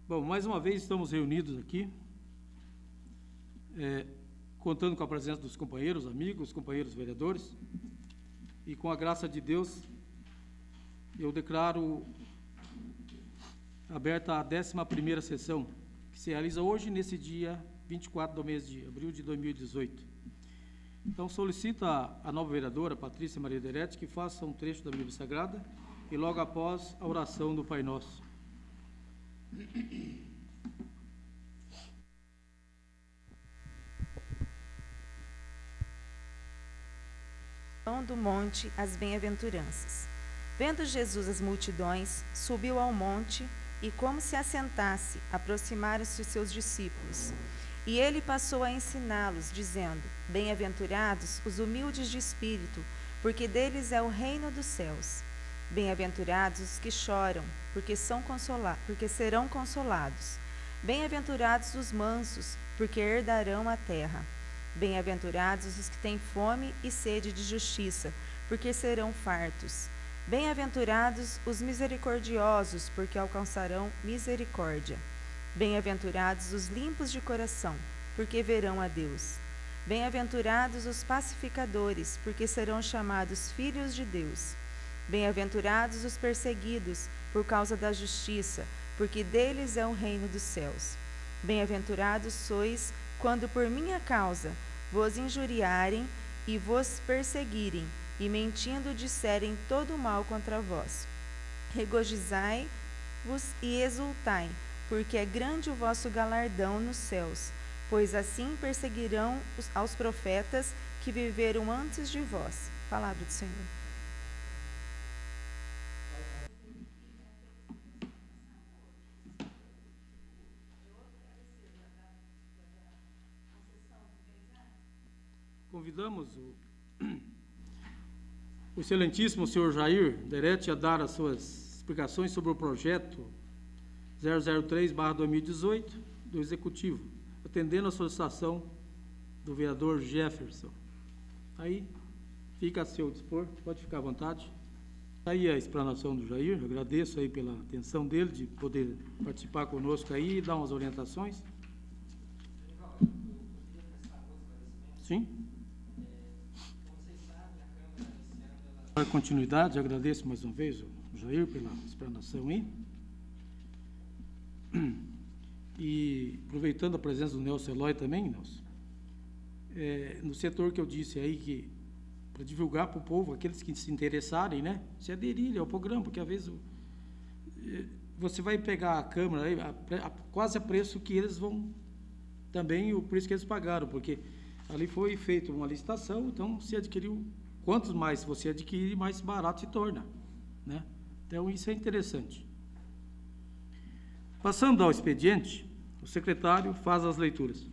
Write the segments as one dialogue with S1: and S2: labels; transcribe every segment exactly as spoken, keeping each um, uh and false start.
S1: Bom, mais uma vez estamos reunidos aqui, é, contando com a presença dos companheiros, amigos, companheiros vereadores, e com a graça de Deus, eu declaro aberta a décima primeira sessão, que se realiza hoje, nesse dia vinte e quatro do mês de abril de dois mil e dezoito. Então, solicito a, a nova vereadora, Patrícia Maria Derete, que faça um trecho da Bíblia Sagrada e logo após a oração do Pai Nosso.
S2: Do monte as bem-aventuranças. Vendo Jesus as multidões, subiu ao monte e, como se assentasse, aproximaram-se os seus discípulos. E ele passou a ensiná-los, dizendo: Bem-aventurados os humildes de espírito, porque deles é o reino dos céus. Bem-aventurados os que choram, porque, são consola- porque serão consolados. Bem-aventurados os mansos, porque herdarão a terra. Bem-aventurados os que têm fome e sede de justiça, porque serão fartos. Bem-aventurados os misericordiosos, porque alcançarão misericórdia. Bem-aventurados os limpos de coração, porque verão a Deus. Bem-aventurados os pacificadores, porque serão chamados filhos de Deus. Bem-aventurados os perseguidos por causa da justiça, porque deles é o reino dos céus. Bem-aventurados sois quando por minha causa vos injuriarem e vos perseguirem, e mentindo disserem todo o mal contra vós. Regozijai-vos e exultai, porque é grande o vosso galardão nos céus, pois assim perseguirão os, aos profetas que viveram antes de vós. Palavra do Senhor.
S1: Convidamos o, o excelentíssimo senhor Jair Derete a dar as suas explicações sobre o projeto zero zero três barra dois mil e dezoito do Executivo, atendendo a solicitação do vereador Jefferson. Aí, fica a seu dispor, pode ficar à vontade. Aí a explanação do Jair, eu agradeço aí pela atenção dele, de poder participar conosco aí e dar umas orientações. Sim. Para continuidade, agradeço mais uma vez o Jair pela explanação aí. E aproveitando a presença do Nelson Eloy também, Nelson, é, no setor que eu disse aí, que para divulgar para o povo, aqueles que se interessarem, né, se aderirem ao programa, porque às vezes você vai pegar a Câmara aí, a, a, quase a preço que eles vão, também o preço que eles pagaram, porque ali foi feita uma licitação, então se adquiriu. Quantos mais você adquirir, mais barato se torna, né? Então, isso é interessante. Passando ao expediente, o secretário faz as leituras.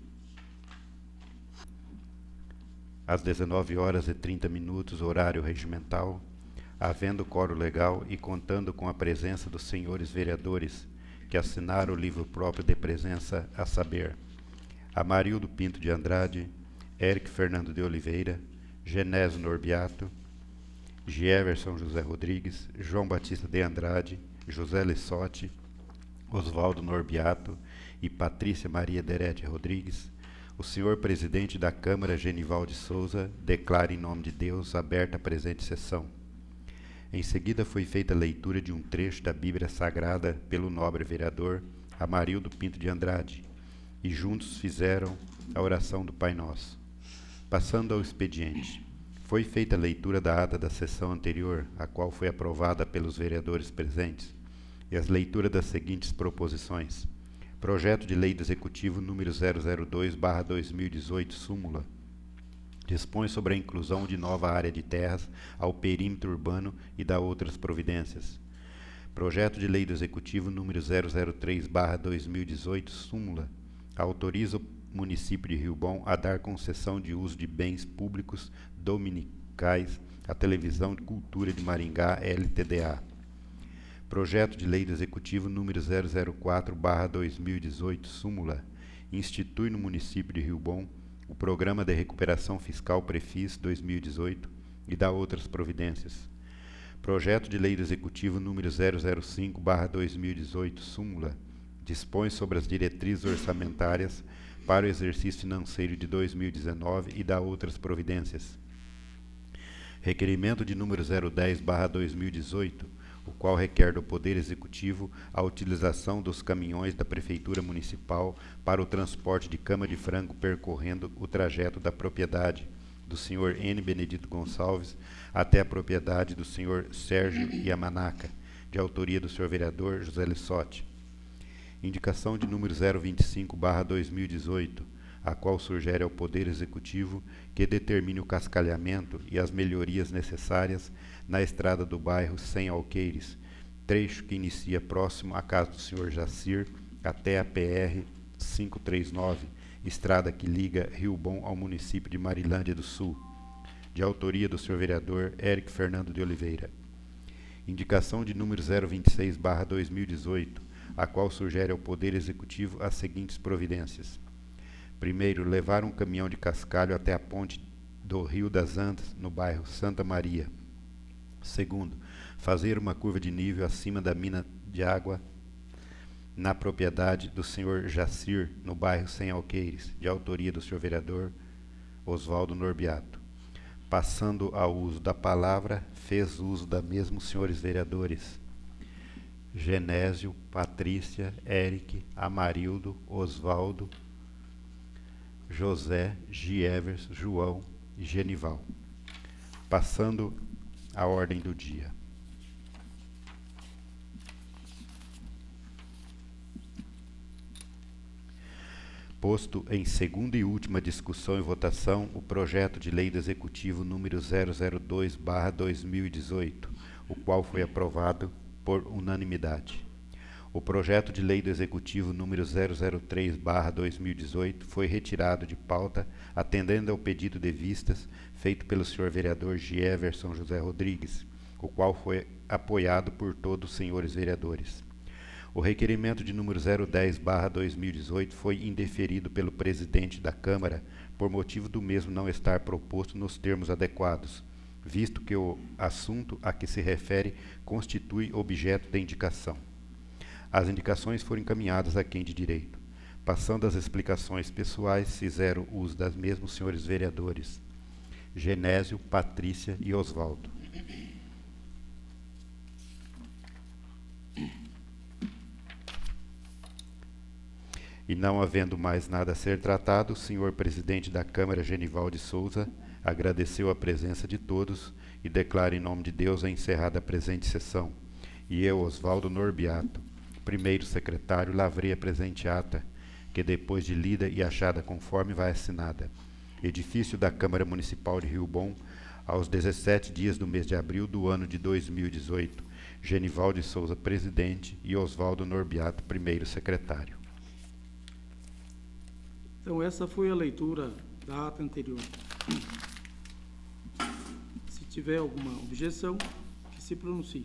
S3: Às dezenove horas e trinta minutos, horário regimental, havendo quórum legal e contando com a presença dos senhores vereadores que assinaram o livro próprio de presença, a saber, Amarildo Pinto de Andrade, Érico Fernando de Oliveira, Genésio Norbiato, Gieverson José Rodrigues, João Batista de Andrade, José Lissotti, Oswaldo Norbiato e Patrícia Maria Derete Rodrigues, o senhor presidente da Câmara, Genival de Souza, declara em nome de Deus aberta a presente sessão. Em seguida foi feita a leitura de um trecho da Bíblia Sagrada pelo nobre vereador Amarildo Pinto de Andrade, e juntos fizeram a oração do Pai Nosso. Passando ao expediente, foi feita a leitura da ata da sessão anterior, a qual foi aprovada pelos vereadores presentes, e as leituras das seguintes proposições. Projeto de Lei do Executivo número zero zero dois barra dois mil e dezoito, súmula. Dispõe sobre a inclusão de nova área de terras ao perímetro urbano e dá outras providências. Projeto de Lei do Executivo número zero zero três barra dois mil e dezoito, súmula. Autoriza o município de Rio Bom a dar concessão de uso de bens públicos dominicais à Televisão de Cultura de Maringá, L T D A. Projeto de Lei do Executivo número zero zero quatro barra dois mil e dezoito, súmula. Institui no município de Rio Bom o Programa de Recuperação Fiscal Prefis dois mil e dezoito e dá outras providências. Projeto de Lei do Executivo número zero zero cinco barra dois mil e dezoito, súmula. dispõe sobre as diretrizes orçamentárias para o exercício financeiro de dois mil e dezenove e dá outras providências. Requerimento de número zero dez barra dois mil e dezoito, o qual requer do Poder Executivo a utilização dos caminhões da Prefeitura Municipal para o transporte de cama de frango percorrendo o trajeto da propriedade do senhor N. Benedito Gonçalves até a propriedade do senhor Sérgio Yamanaca, de autoria do senhor vereador José Lissotti. Indicação de número zero vinte e cinco barra dois mil e dezoito, a qual sugere ao Poder Executivo que determine o cascalhamento e as melhorias necessárias na estrada do bairro Sem Alqueires, trecho que inicia próximo à casa do senhor Jacir até a P R quinhentos e trinta e nove, estrada que liga Rio Bom ao município de Marilândia do Sul, de autoria do senhor vereador Érico Fernando de Oliveira. Indicação de número zero vinte e seis barra dois mil e dezoito, a qual sugere ao Poder Executivo as seguintes providências. Primeiro, levar um caminhão de cascalho até a ponte do Rio das Antas, no bairro Santa Maria. Segundo, fazer uma curva de nível acima da mina de água na propriedade do senhor Jacir, no bairro Sem Alqueires, de autoria do senhor vereador Oswaldo Norbiato. Passando ao uso da palavra, fez uso da mesma os senhores vereadores Genésio, Patrícia, Eric, Amarildo, Oswaldo, José, Gievers, João e Genival. Passando a ordem do dia. Posto em segunda e última discussão e votação o projeto de lei do Executivo número zero zero dois barra dois mil e dezoito, o qual foi aprovado por unanimidade. O projeto de lei do Executivo número zero zero três barra dois mil e dezoito foi retirado de pauta, atendendo ao pedido de vistas feito pelo senhor vereador Gieverson José Rodrigues, o qual foi apoiado por todos os senhores vereadores. O requerimento de número zero dez barra dois mil e dezoito foi indeferido pelo presidente da Câmara por motivo do mesmo não estar proposto nos termos adequados, visto que o assunto a que se refere constitui objeto de indicação. As indicações foram encaminhadas a quem de direito. Passando às explicações pessoais, fizeram uso das mesmas os senhores vereadores Genésio, Patrícia e Oswaldo. E não havendo mais nada a ser tratado, o senhor presidente da Câmara, Genival de Souza, agradeceu a presença de todos e declara em nome de Deus a encerrada a presente sessão. E eu, Oswaldo Norbiato, primeiro secretário, lavrei a presente ata, que depois de lida e achada conforme vai assinada. Edifício da Câmara Municipal de Rio Bom, aos dezessete dias do mês de abril do ano de dois mil e dezoito. Genival de Souza, presidente, e Oswaldo Norbiato, primeiro secretário.
S1: Então, essa foi a leitura da ata anterior. Se tiver alguma objeção, que se pronuncie.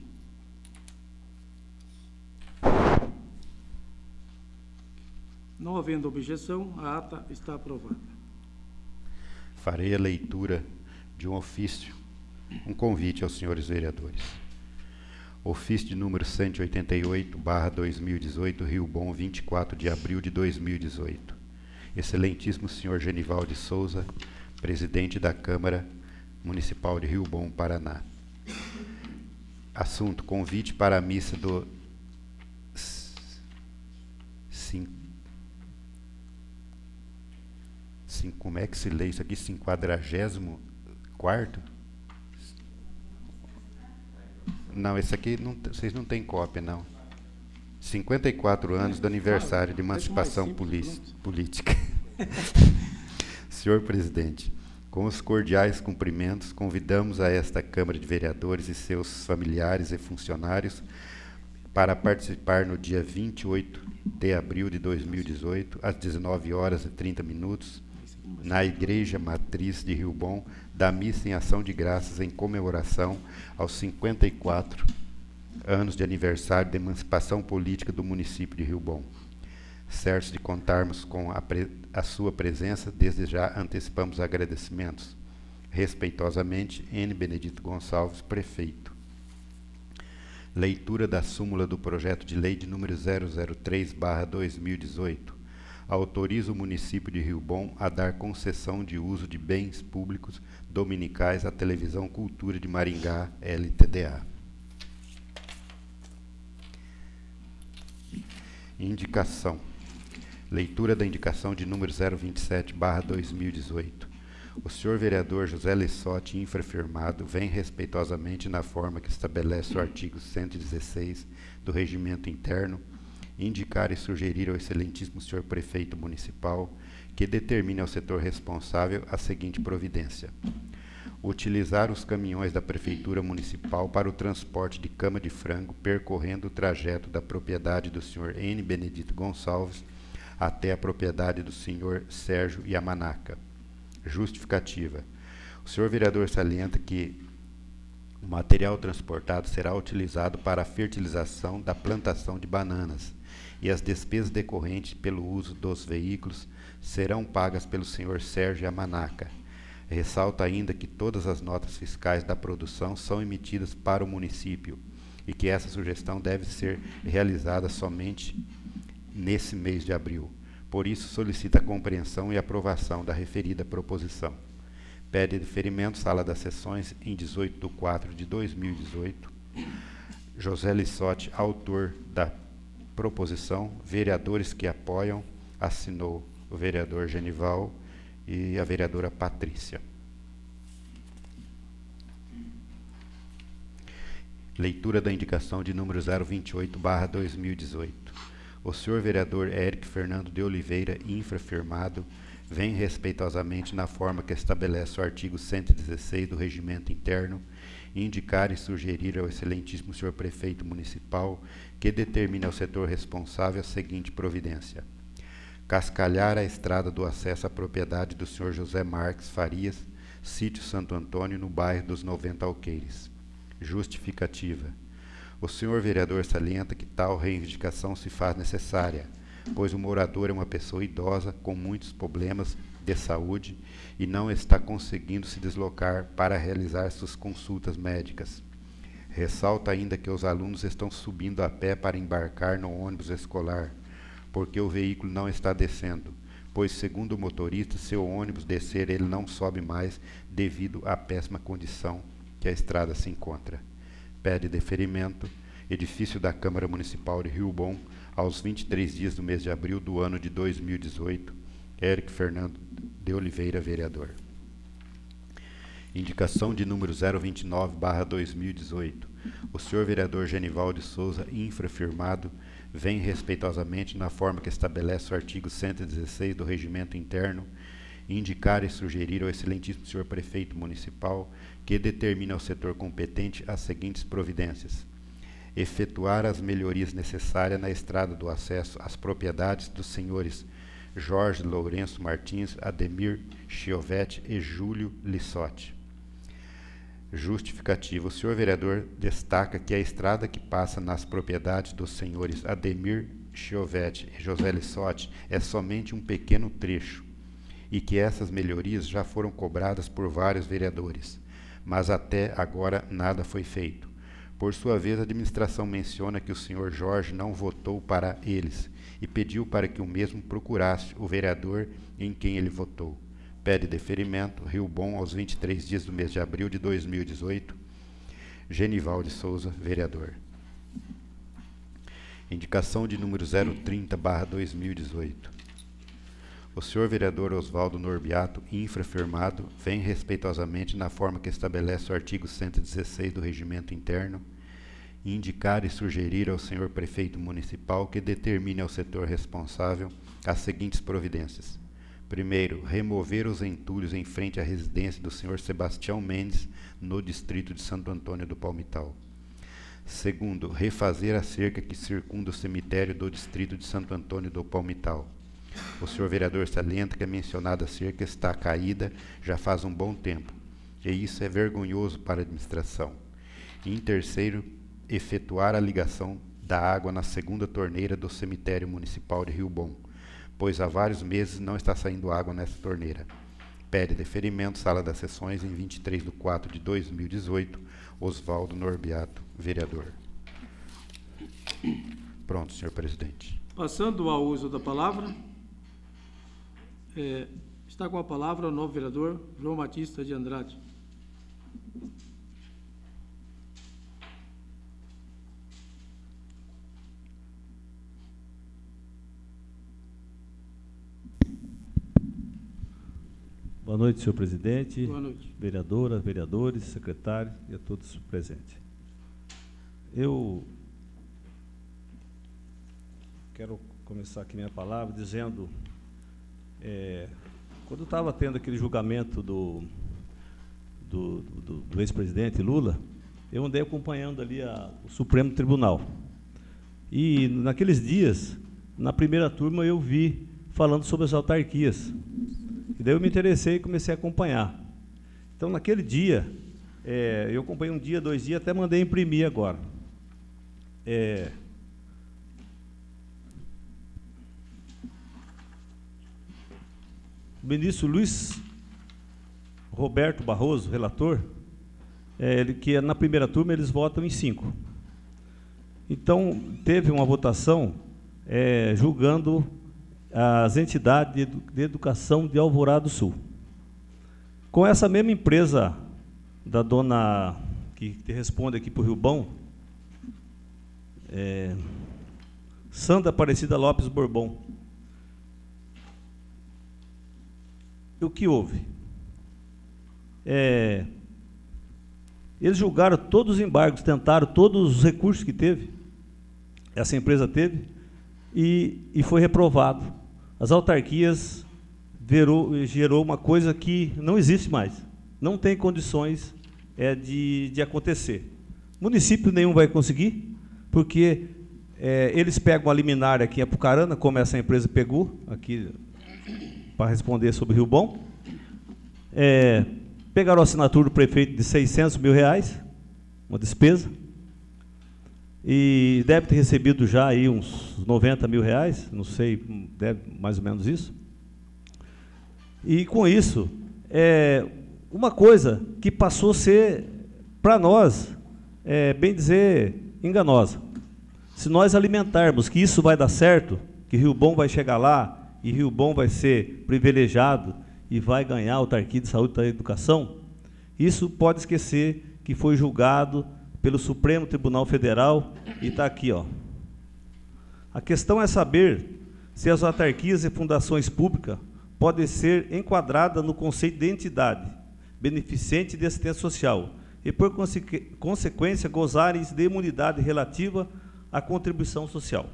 S1: Não havendo objeção, a ata está aprovada.
S3: Farei a leitura de um ofício, um convite aos senhores vereadores. Ofício de número cento e oitenta e oito barra dois mil e dezoito, Rio Bom, vinte e quatro de abril de dois mil e dezoito. Excelentíssimo senhor Genival de Souza, presidente da Câmara Municipal de Rio Bom, Paraná. Assunto: convite para a missa do Sim, sim, como é que se lê isso aqui? Cinquadragésimo quarto? Não, esse aqui não, vocês não têm cópia, não. cinquenta e quatro anos do aniversário de emancipação política. Senhor presidente, com os cordiais cumprimentos, convidamos a esta Câmara de Vereadores e seus familiares e funcionários para participar no dia vinte e oito de abril de dois mil e dezoito, às dezenove horas e trinta minutos, na Igreja Matriz de Rio Bom, da missa em ação de graças em comemoração aos cinquenta e quatro anos de aniversário da emancipação política do município de Rio Bom. Certos de contarmos com a, pre- a sua presença, desde já antecipamos agradecimentos. Respeitosamente, N. Benedito Gonçalves, prefeito. Leitura da súmula do projeto de lei de número zero zero três barra dois mil e dezoito. Autoriza o município de Rio Bom a dar concessão de uso de bens públicos dominicais à Televisão Cultura de Maringá, L T D A. Indicação. Leitura da indicação de número zero vinte e sete barra dois mil e dezoito. O senhor vereador José Lissotti, infrafirmado, vem respeitosamente na forma que estabelece o artigo cento e dezesseis do Regimento Interno, indicar e sugerir ao excelentíssimo senhor prefeito municipal que determine ao setor responsável a seguinte providência: utilizar os caminhões da prefeitura municipal para o transporte de cama de frango percorrendo o trajeto da propriedade do senhor N. Benedito Gonçalves até a propriedade do senhor Sérgio Yamanaca. Justificativa. O senhor vereador salienta que o material transportado será utilizado para a fertilização da plantação de bananas e as despesas decorrentes pelo uso dos veículos serão pagas pelo senhor Sérgio Yamanaca. Ressalta ainda que todas as notas fiscais da produção são emitidas para o município e que essa sugestão deve ser realizada somente nesse mês de abril. Por isso, solicita a compreensão e aprovação da referida proposição. Pede deferimento, sala das sessões, em dezoito de quatro de dois mil e dezoito. José Lissotti, autor da proposição. Vereadores que apoiam, assinou o vereador Genival e a vereadora Patrícia. Leitura da indicação de número zero vinte e oito barra dois mil e dezoito. O senhor vereador Érico Fernando de Oliveira, infrafirmado, vem respeitosamente na forma que estabelece o artigo cento e dezesseis do Regimento Interno, indicar e sugerir ao excelentíssimo senhor prefeito municipal que determine ao setor responsável a seguinte providência: cascalhar a estrada do acesso à propriedade do senhor José Marques Farias, sítio Santo Antônio, no bairro dos noventa Alqueires. Justificativa. O senhor vereador salienta que tal reivindicação se faz necessária, pois o morador é uma pessoa idosa com muitos problemas de saúde e não está conseguindo se deslocar para realizar suas consultas médicas. Ressalta ainda que os alunos estão subindo a pé para embarcar no ônibus escolar, porque o veículo não está descendo, pois, segundo o motorista, se o ônibus descer, ele não sobe mais devido à péssima condição que a estrada se encontra. Pede deferimento, edifício da Câmara Municipal de Rio Bom, aos vinte e três dias do mês de abril do ano de dois mil e dezoito, Érico Fernando de Oliveira, vereador. Indicação de número zero vinte e nove barra dois mil e dezoito. O senhor vereador Genival de Souza, infrafirmado, vem respeitosamente na forma que estabelece o artigo cento e dezesseis do Regimento Interno, indicar e sugerir ao excelentíssimo senhor prefeito municipal que determine ao setor competente as seguintes providências: efetuar as melhorias necessárias na estrada do acesso às propriedades dos senhores Jorge Lourenço Martins, Ademir Chiovetti e Júlio Lissotti. Justificativa. O senhor vereador destaca que a estrada que passa nas propriedades dos senhores Ademir Chiovetti e José Lissotti é somente um pequeno trecho e que essas melhorias já foram cobradas por vários vereadores, mas até agora nada foi feito. Por sua vez, a administração menciona que o senhor Jorge não votou para eles e pediu para que o mesmo procurasse o vereador em quem ele votou. Pede deferimento, Rio Bom, aos vinte e três dias do mês de abril de dois mil e dezoito. Genival de Souza, vereador. Indicação de número zero trinta barra dois mil e dezoito. O senhor vereador Oswaldo Norbiato, infrafirmado, vem respeitosamente na forma que estabelece o artigo cento e dezesseis do Regimento Interno, indicar e sugerir ao senhor prefeito municipal que determine ao setor responsável as seguintes providências: primeiro, remover os entulhos em frente à residência do senhor Sebastião Mendes, no distrito de Santo Antônio do Palmital. Segundo, refazer a cerca que circunda o cemitério do distrito de Santo Antônio do Palmital. O senhor vereador salienta que a mencionada cerca está caída já faz um bom tempo, e isso é vergonhoso para a administração. E, em terceiro, efetuar a ligação da água na segunda torneira do cemitério municipal de Rio Bom, pois há vários meses não está saindo água nessa torneira. Pede deferimento, sala das sessões, em vinte e três de quatro de dois mil e dezoito, Oswaldo Norbiato, vereador. Pronto, senhor presidente.
S1: Passando ao uso da palavra, é, está com a palavra o novo vereador João Batista de Andrade.
S4: Boa noite, senhor presidente.
S1: Boa noite.
S4: Vereadoras, vereadores, secretários e a todos presentes. Eu quero começar aqui minha palavra dizendo, é, quando estava tendo aquele julgamento do, do, do, do ex-presidente Lula, eu andei acompanhando ali a, o Supremo Tribunal. E, naqueles dias, na primeira turma, eu vi falando sobre as autarquias. E daí eu me interessei e comecei a acompanhar. Então, naquele dia, é, eu acompanhei um dia, dois dias, até mandei imprimir agora. É, o ministro Luiz Roberto Barroso, relator, é, ele, que na primeira turma eles votam em cinco. Então, teve uma votação é, julgando as entidades de, edu de educação de Alvorada do Sul. Com essa mesma empresa da dona, que te responde aqui para o Rio Bom, é, Sandra Aparecida Lopes Bourbon. O que houve? É, eles julgaram todos os embargos, tentaram todos os recursos que teve, essa empresa teve, e, e foi reprovado. As autarquias verou, gerou uma coisa que não existe mais, não tem condições é, de, de acontecer. Município nenhum vai conseguir, porque é, eles pegam a liminar aqui em Apucarana, como essa empresa pegou, aqui para responder sobre Rio Bom, é, pegaram a assinatura do prefeito de seiscentos mil reais, uma despesa, e deve ter recebido já aí uns noventa mil reais, não sei, deve mais ou menos isso. E com isso, é, uma coisa que passou a ser, para nós, é, bem dizer, enganosa. Se nós alimentarmos que isso vai dar certo, que Rio Bom vai chegar lá, e Rio Bom vai ser privilegiado e vai ganhar a autarquia de saúde e da educação, isso pode esquecer que foi julgado pelo Supremo Tribunal Federal e está aqui, ó. A questão é saber se as autarquias e fundações públicas podem ser enquadradas no conceito de entidade beneficente de assistência social e, por consequ consequência, gozarem de imunidade relativa à contribuição social.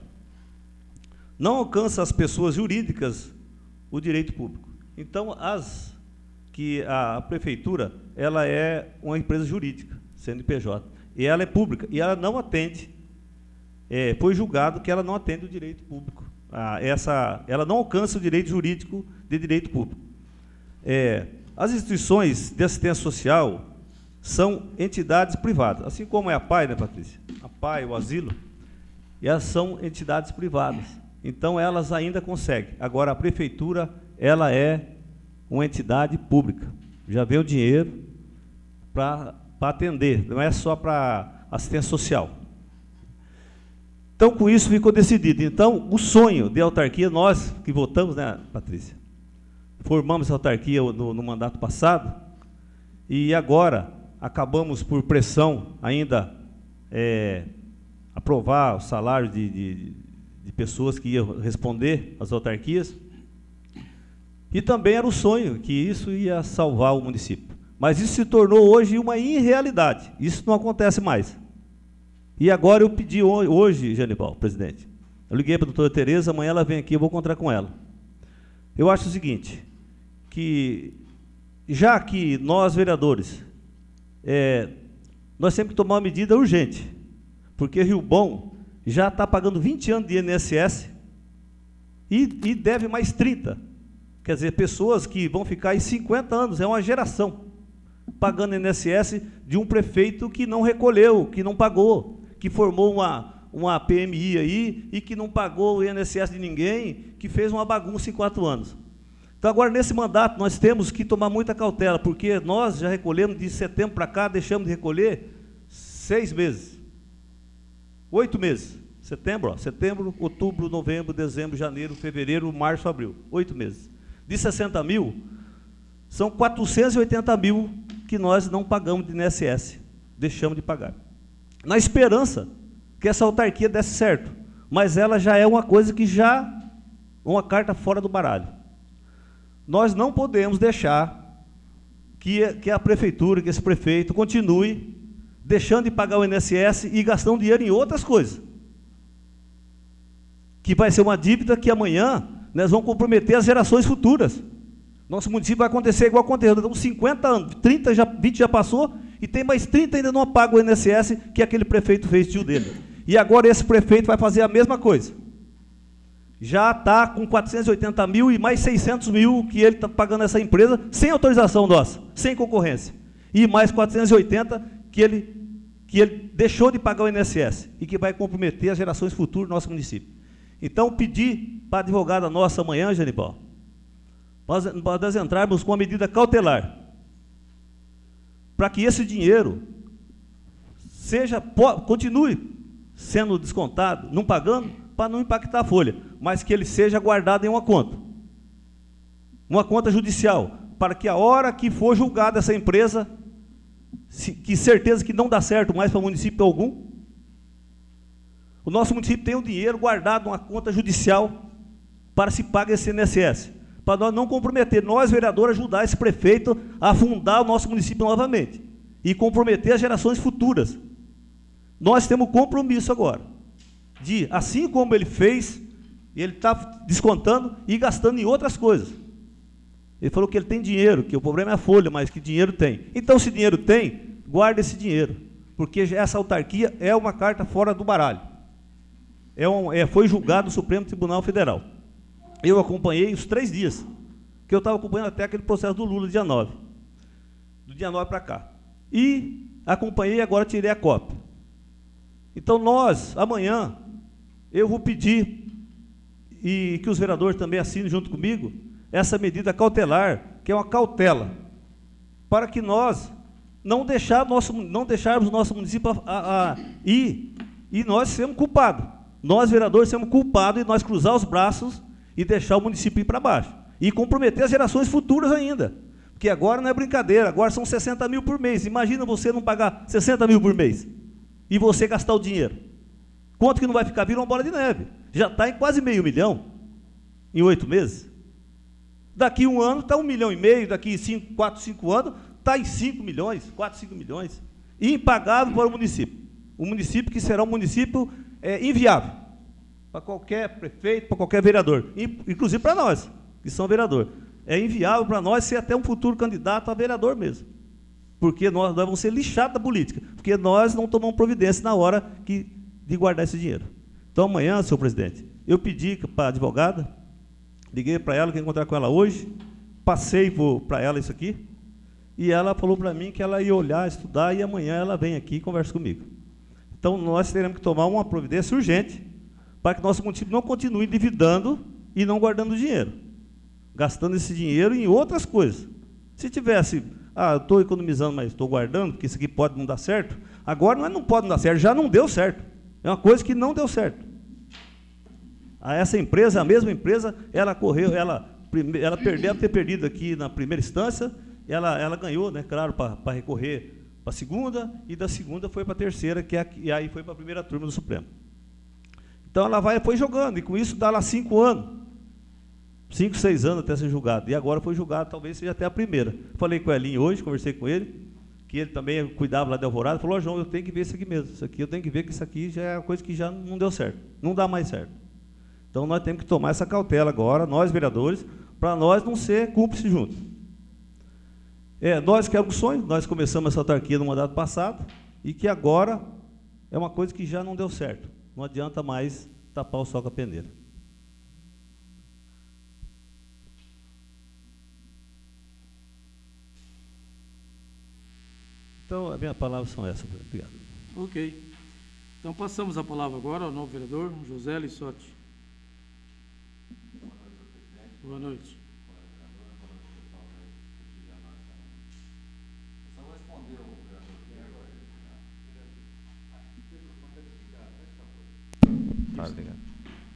S4: Não alcança as pessoas jurídicas o direito público. Então, as que a prefeitura ela é uma empresa jurídica, C N P J, e ela é pública, e ela não atende, é, foi julgado que ela não atende o direito público. Ah, essa, ela não alcança o direito jurídico de direito público. É, as instituições de assistência social são entidades privadas, assim como é a P A I, né, Patrícia? A P A I, o asilo, e elas são entidades privadas. Então, elas ainda conseguem. Agora, a prefeitura, ela é uma entidade pública. Já veio o dinheiro para atender, não é só para assistência social. Então, com isso, ficou decidido. Então, o sonho de autarquia, nós que votamos, né, Patrícia? Formamos a autarquia no, no mandato passado, e agora acabamos, por pressão, ainda é, aprovar o salário de, de, de pessoas que iam responder às autarquias, e também era o sonho que isso ia salvar o município. Mas isso se tornou hoje uma irrealidade. Isso não acontece mais. E agora eu pedi hoje, Genibal, presidente, eu liguei para a doutora Tereza, amanhã ela vem aqui, eu vou encontrar com ela. Eu acho o seguinte, que já que nós, vereadores, é, nós temos que tomar uma medida urgente, porque Rio Bom já está pagando vinte anos de I N S S e, e deve mais trinta. Quer dizer, pessoas que vão ficar aí cinquenta anos, é uma geração, pagando I N S S de um prefeito que não recolheu, que não pagou, que formou uma, uma P M I aí e que não pagou o I N S S de ninguém, que fez uma bagunça em quatro anos. Então, agora, nesse mandato, nós temos que tomar muita cautela, porque nós já recolhemos de setembro para cá, deixamos de recolher seis meses, oito meses. Setembro, ó, setembro, outubro, novembro, dezembro, janeiro, fevereiro, março, abril. Oito meses. De sessenta mil, são quatrocentos e oitenta mil que nós não pagamos de I N S S. Deixamos de pagar. Na esperança que essa autarquia desse certo. Mas ela já é uma coisa que já... uma carta fora do baralho. Nós não podemos deixar que, que a prefeitura, que esse prefeito continue deixando de pagar o I N S S e gastando dinheiro em outras coisas. Que vai ser uma dívida que amanhã nós vamos comprometer as gerações futuras. Nosso município vai acontecer igual aconteceu. Então, cinquenta anos, trinta, já, vinte já passou, e tem mais trinta ainda não pagam o I N S S que aquele prefeito fez, tio dele. E agora esse prefeito vai fazer a mesma coisa. Já está com quatrocentos e oitenta mil e mais seiscentos mil que ele está pagando essa empresa, sem autorização nossa, sem concorrência. E mais quatrocentos e oitenta que ele, que ele deixou de pagar o I N S S e que vai comprometer as gerações futuras do nosso município. Então, pedi para a advogada nossa amanhã, Janibal, nós, nós entrarmos com uma medida cautelar, para que esse dinheiro seja, continue sendo descontado, não pagando, para não impactar a folha, mas que ele seja guardado em uma conta, uma conta judicial, para que a hora que for julgada essa empresa, se, que certeza que não dá certo mais para o município algum, o nosso município tem o dinheiro guardado numa conta judicial para se pagar esse I N S S, para nós não comprometer, nós vereadores, ajudar esse prefeito a afundar o nosso município novamente e comprometer as gerações futuras. Nós temos compromisso agora de, assim como ele fez, ele está descontando e gastando em outras coisas. Ele falou que ele tem dinheiro, que o problema é a folha, mas que dinheiro tem. Então, se dinheiro tem, guarda esse dinheiro, porque essa autarquia é uma carta fora do baralho. É um, é, foi julgado no Supremo Tribunal Federal. Eu acompanhei os três dias, que eu estava acompanhando até aquele processo do Lula, dia nove. Do dia nove para cá. E acompanhei e agora tirei a cópia. Então, nós, amanhã, eu vou pedir, e que os vereadores também assinem junto comigo, essa medida cautelar, que é uma cautela, para que nós não, deixar nosso, não deixarmos o nosso município a, a, a ir, e nós sermos culpados. Nós, vereadores, sermos culpados e nós cruzar os braços e deixar o município ir para baixo. E comprometer as gerações futuras ainda. Porque agora não é brincadeira, agora são sessenta mil por mês. Imagina você não pagar sessenta mil por mês e você gastar o dinheiro. Quanto que não vai ficar? Vira uma bola de neve. Já está em quase meio milhão em oito meses. Daqui um ano está um milhão e meio, daqui cinco, quatro, cinco anos está em cinco milhões, quatro, cinco milhões. Impagável para o município. O município que será um município é, inviável para qualquer prefeito, para qualquer vereador, inclusive para nós, que são vereador. É inviável para nós ser até um futuro candidato a vereador mesmo. Porque nós, nós vamos ser lixados da política, porque nós não tomamos providência na hora que, de guardar esse dinheiro. Então, amanhã, senhor presidente, eu pedi para a advogada, liguei para ela, quero encontrar com ela hoje, passei para ela isso aqui, e ela falou para mim que ela ia olhar, estudar, e amanhã ela vem aqui e conversa comigo. Então, nós teremos que tomar uma providência urgente para que nosso município não continue endividando e não guardando dinheiro, gastando esse dinheiro em outras coisas. Se tivesse, ah, estou economizando, mas estou guardando, porque isso aqui pode não dar certo, agora não, é, não pode não dar certo, já não deu certo. É uma coisa que não deu certo. Essa empresa, a mesma empresa, ela correu, ela, ela perdeu, deve ter perdido aqui na primeira instância, ela, ela ganhou, né, claro, para recorrer para a segunda, e da segunda foi para a terceira, que é, e aí foi para a primeira turma do Supremo. Então ela vai, foi jogando, e com isso dá lá cinco anos, cinco, seis anos até ser julgado, e agora foi julgado, talvez seja até a primeira. Falei com o Elinho hoje, conversei com ele, que ele também cuidava lá de Alvorada, falou, oh, João, eu tenho que ver isso aqui mesmo, isso aqui, eu tenho que ver que isso aqui já é uma coisa que já não deu certo, não dá mais certo. Então nós temos que tomar essa cautela agora, nós vereadores, para nós não ser cúmplices juntos. É, nós que é um sonho, nós começamos essa autarquia no mandato passado, e que agora é uma coisa que já não deu certo. Não adianta mais tapar o sol com a peneira. Então, a minha palavra são essas. Obrigado.
S1: Ok. Então, passamos a palavra agora ao novo vereador, José Lissotti. Boa noite.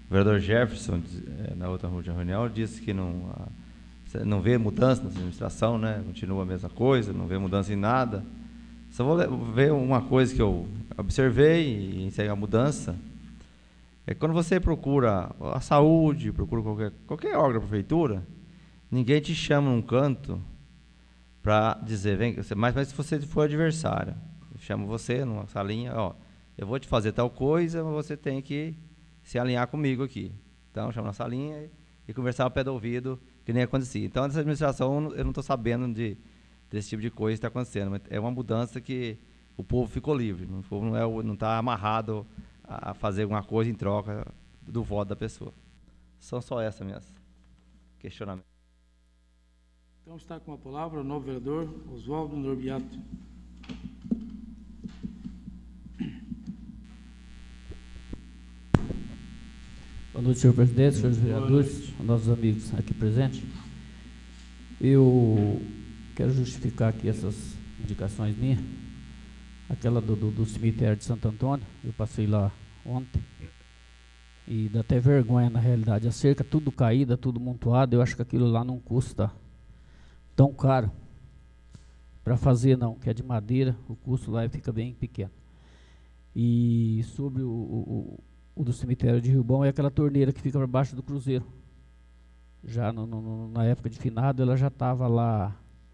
S5: o vereador Jefferson, na outra reunião, disse que não, não vê mudança na administração, né? Continua a mesma coisa, não vê mudança em nada. Só vou ver uma coisa que eu observei e enxerguei a mudança. É quando você procura a saúde, procura qualquer, qualquer órgão da prefeitura, ninguém te chama num canto para dizer, vem, mas, mas se você for adversário, eu chamo você numa salinha, ó, eu vou te fazer tal coisa, mas você tem que se alinhar comigo aqui. Então, chama na salinha e conversar ao pé do ouvido, que nem acontecia. Então, nessa administração, eu não estou sabendo de, desse tipo de coisa que está acontecendo, mas é uma mudança que o povo ficou livre, o povo não é, não está amarrado a fazer alguma coisa em troca do voto da pessoa. São só essas minhas questionamentos.
S1: Então está com a palavra o novo vereador Oswaldo Norbiato.
S6: Boa noite, senhor presidente, senhores vereadores, nossos amigos aqui presentes. Eu quero justificar aqui essas indicações minhas. Aquela do, do, do cemitério de Santo Antônio, eu passei lá ontem e dá até vergonha na realidade. A cerca tudo caída, tudo montuado, eu acho que aquilo lá não custa tão caro para fazer não, que é de madeira, o custo lá fica bem pequeno. E sobre o, o, o do cemitério de Rio Bom, é aquela torneira que fica para baixo do cruzeiro. Já no, no, na época de finado, ela já estava lá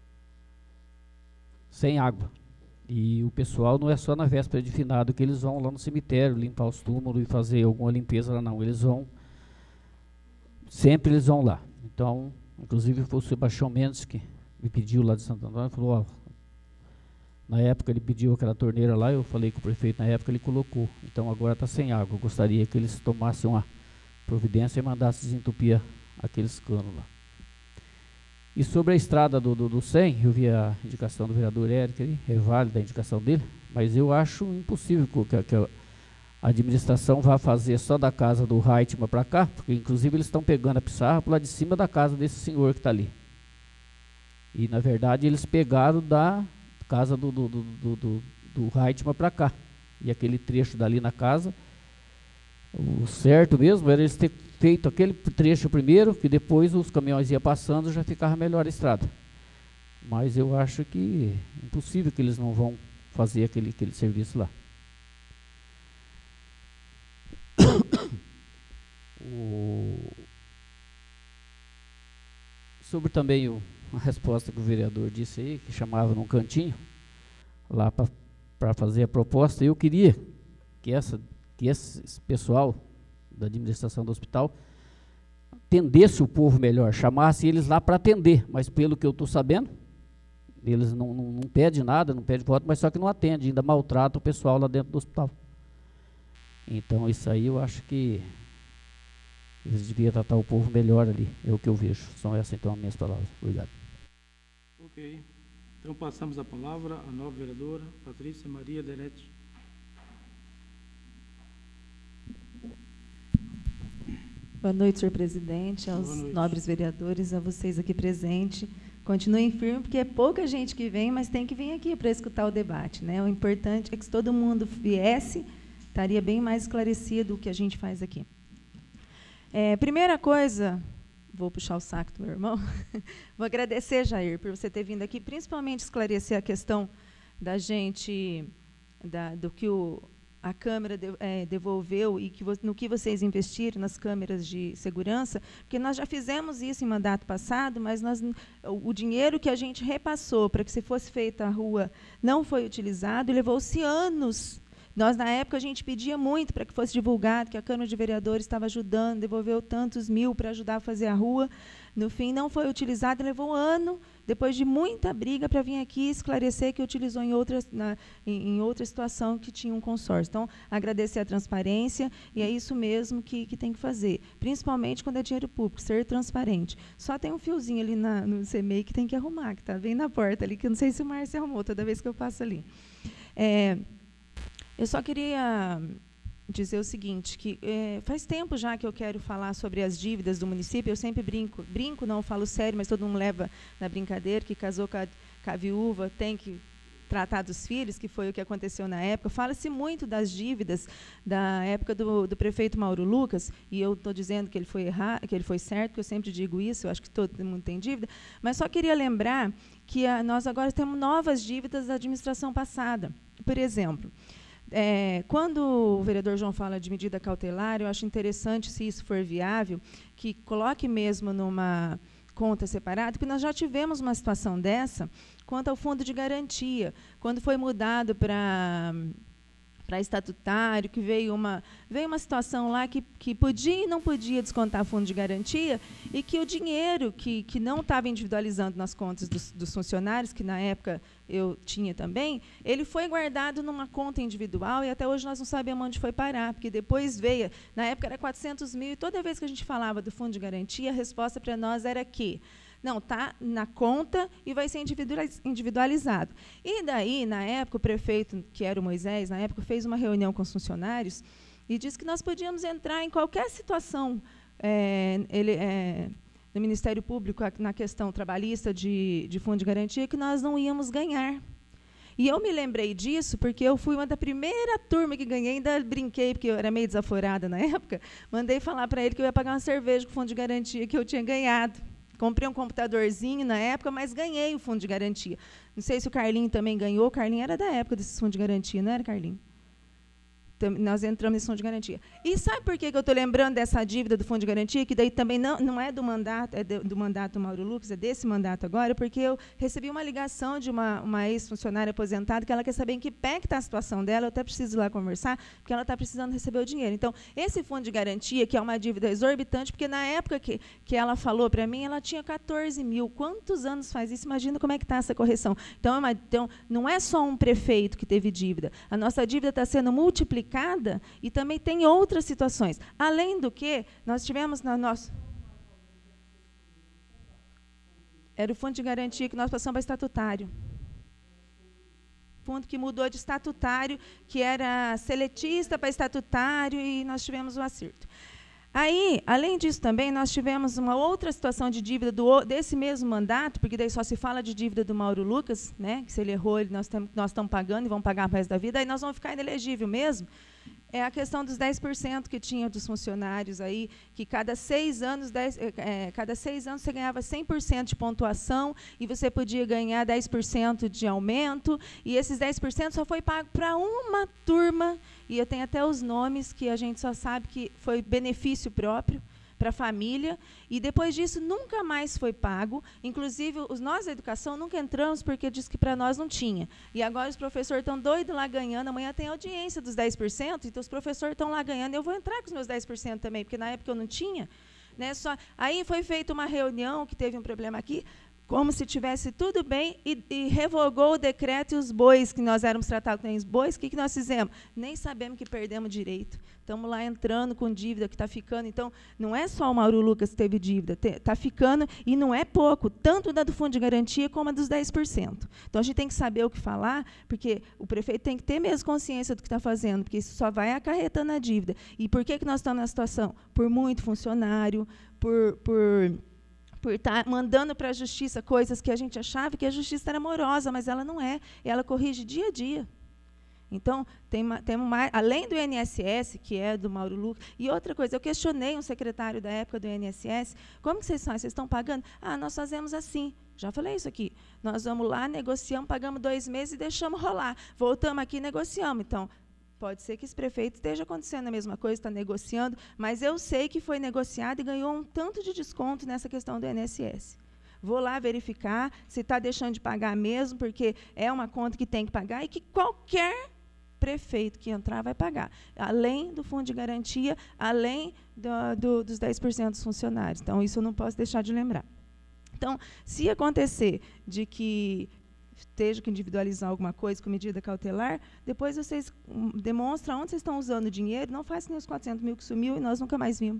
S6: sem água. E o pessoal não é só na véspera de finado que eles vão lá no cemitério limpar os túmulos e fazer alguma limpeza lá, não. Eles vão, sempre eles vão lá. Então, inclusive foi o Sebastião Mendes que me pediu lá de Santo Antônio, falou, ó, na época ele pediu aquela torneira lá, eu falei com o prefeito, na época ele colocou, então agora está sem água. Eu gostaria que eles tomassem uma providência e mandassem desentupir aqueles canos lá. E sobre a estrada do, do, do cem, eu vi a indicação do vereador Érico, ali, é válida a indicação dele, mas eu acho impossível que, que a administração vá fazer só da casa do Reitman para cá, porque inclusive eles estão pegando a pissarra por lá de cima da casa desse senhor que está ali. E na verdade eles pegaram da casa do, do, do, do, do, do Reitman para cá. E aquele trecho dali na casa, o certo mesmo era eles ter feito aquele trecho primeiro, que depois os caminhões iam passando, já ficava melhor a estrada. Mas eu acho que é impossível que eles não vão fazer aquele, aquele serviço lá. o... Sobre também o, a resposta que o vereador disse aí, que chamava num cantinho, lá para fazer a proposta, eu queria que, essa, que esse pessoal da administração do hospital atendesse o povo melhor, chamasse eles lá para atender, mas pelo que eu estou sabendo, eles não, não, não pedem nada, não pedem voto, mas só que não atende, ainda maltrata o pessoal lá dentro do hospital. Então isso aí eu acho que eles deviam tratar o povo melhor ali, é o que eu vejo. São essas então as minhas palavras. Obrigado.
S1: Ok. Então passamos a palavra à nova vereadora Patrícia Maria Denete.
S2: Boa noite, senhor presidente, aos nobres vereadores, a vocês aqui presentes. Continuem firmes, porque é pouca gente que vem, mas tem que vir aqui para escutar o debate, né? O importante é que se todo mundo viesse, estaria bem mais esclarecido o que a gente faz aqui. É, primeira coisa, vou puxar o saco do meu irmão, vou agradecer, Jair, por você ter vindo aqui, principalmente esclarecer a questão da gente, da, do que o... a Câmara de, é, devolveu e que, no que vocês investiram nas câmeras de segurança, porque nós já fizemos isso em mandato passado, mas nós, o, o dinheiro que a gente repassou para que se fosse feita a rua não foi utilizado e levou-se anos. Nós, na época, a gente pedia muito para que fosse divulgado, que a Câmara de Vereadores estava ajudando, devolveu tantos mil para ajudar a fazer a rua. No fim, não foi utilizado, levou um ano, depois de muita briga, para vir aqui esclarecer que utilizou em outra, na, em, em outra situação que tinha um consórcio. Então, agradecer a transparência, e é isso mesmo que, que tem que fazer, principalmente quando é dinheiro público, ser transparente. Só tem um fiozinho ali na, no C M E I que tem que arrumar, que está bem na porta ali, que eu não sei se o Márcio arrumou toda vez que eu passo ali. É, eu só queria dizer o seguinte, que é, faz tempo já que eu quero falar sobre as dívidas do município, eu sempre brinco, brinco, não falo sério, mas todo mundo leva na brincadeira, que casou com a, com a viúva, tem que tratar dos filhos, que foi o que aconteceu na época. Fala-se muito das dívidas da época do, do prefeito Mauro Lucas, e eu estou dizendo que ele foi errado, que ele foi certo, porque eu sempre digo isso, eu acho que todo mundo tem dívida, mas só queria lembrar que a, nós agora temos novas dívidas da administração passada. Por exemplo, é, quando o vereador João fala de medida cautelar, eu acho interessante, se isso for viável, que coloque mesmo numa conta separada, porque nós já tivemos uma situação dessa quanto ao fundo de garantia, quando foi mudado para para estatutário, que veio uma, veio uma situação lá que, que podia e não podia descontar fundo de garantia, e que o dinheiro que, que não estava individualizando nas contas dos, dos funcionários, que na época eu tinha também, ele foi guardado numa conta individual, e até hoje nós não sabemos onde foi parar, porque depois veio, na época era quatrocentos mil, e toda vez que a gente falava do fundo de garantia, a resposta para nós era que não, está na conta e vai ser individualizado. E daí, na época, o prefeito, que era o Moisés, na época, fez uma reunião com os funcionários e disse que nós podíamos entrar em qualquer situação é, ele, é, no Ministério Público, na questão trabalhista de, de fundo de garantia, que nós não íamos ganhar. E eu me lembrei disso porque eu fui uma da primeira turma que ganhei, ainda brinquei, porque eu era meio desaforada na época, mandei falar para ele que eu ia pagar uma cerveja com fundo de garantia que eu tinha ganhado. Comprei um computadorzinho na época, mas ganhei o fundo de garantia. Não sei se o Carlinho também ganhou. O Carlinho era da época desse fundo de garantia, não era, Carlinho? Nós entramos nesse fundo de garantia. E sabe por que eu estou lembrando dessa dívida do fundo de garantia, que daí também não, não é do mandato, é do, do mandato do Mauro Lucas, é desse mandato agora, porque eu recebi uma ligação de uma, uma ex-funcionária aposentada, que ela quer saber em que pé que está a situação dela, eu até preciso ir lá conversar, porque ela está precisando receber o dinheiro. Então, esse fundo de garantia, que é uma dívida exorbitante, porque na época que, que ela falou para mim, ela tinha quatorze mil. Quantos anos faz isso? Imagina como é que está essa correção. Então, é uma, então, não é só um prefeito que teve dívida. A nossa dívida está sendo multiplicada e também tem outras situações. Além do que, nós tivemos na nossa... Era o fundo de garantia que nós passamos para estatutário. Fundo que mudou de estatutário, que era seletista para estatutário, e nós tivemos um acerto. Aí, além disso também, nós tivemos uma outra situação de dívida do, desse mesmo mandato, porque daí só se fala de dívida do Mauro Lucas, né, que se ele errou, ele, nós, tem, nós estamos pagando e vamos pagar para o resto da vida, aí nós vamos ficar inelegível mesmo. É a questão dos dez por cento que tinha dos funcionários aí, que cada seis anos, dez, é, cada seis anos você ganhava cem por cento de pontuação e você podia ganhar dez por cento de aumento, e esses dez por cento só foi pago para uma turma, e eu tenho até os nomes que a gente só sabe que foi benefício próprio para a família, e depois disso nunca mais foi pago. Inclusive, os, nós da educação nunca entramos porque disse que para nós não tinha. E agora os professores estão doidos lá ganhando, amanhã tem audiência dos dez por cento, então os professores estão lá ganhando, eu vou entrar com os meus dez por cento também, porque na época eu não tinha. Né, só, aí foi feita uma reunião, que teve um problema aqui, como se tivesse tudo bem, e, e revogou o decreto e os bois, que nós éramos tratados com os bois, o que, que nós fizemos? Nem sabemos que perdemos direito. Estamos lá entrando com dívida que está ficando. Então, não é só o Mauro Lucas que teve dívida, está ficando, e não é pouco, tanto da do fundo de garantia como a dos dez por cento. Então, a gente tem que saber o que falar, porque o prefeito tem que ter mesmo consciência do que está fazendo, porque isso só vai acarretando a dívida. E por que, que nós estamos nessa situação? Por muito funcionário, por... por por estar mandando para a justiça coisas que a gente achava que a justiça era amorosa, mas ela não é. Ela corrige dia a dia. Então, tem, tem mais, além do I N S S, que é do Mauro Lucas, e outra coisa, eu questionei um secretário da época do I N S S, como que vocês fazem? Vocês estão pagando? Ah, nós fazemos assim. Já falei isso aqui. Nós vamos lá, negociamos, pagamos dois meses e deixamos rolar. Voltamos aqui e negociamos. Então, pode ser que esse prefeito esteja acontecendo a mesma coisa, está negociando, mas eu sei que foi negociado e ganhou um tanto de desconto nessa questão do I N S S. Vou lá verificar se está deixando de pagar mesmo, porque é uma conta que tem que pagar e que qualquer prefeito que entrar vai pagar, além do fundo de garantia, além do, do, dos dez por cento dos funcionários. Então, isso eu não posso deixar de lembrar. Então, se acontecer de que esteja que individualizar alguma coisa com medida cautelar, depois vocês demonstram onde vocês estão usando o dinheiro, não faz nem os quatrocentos mil que sumiu e nós nunca mais vimos.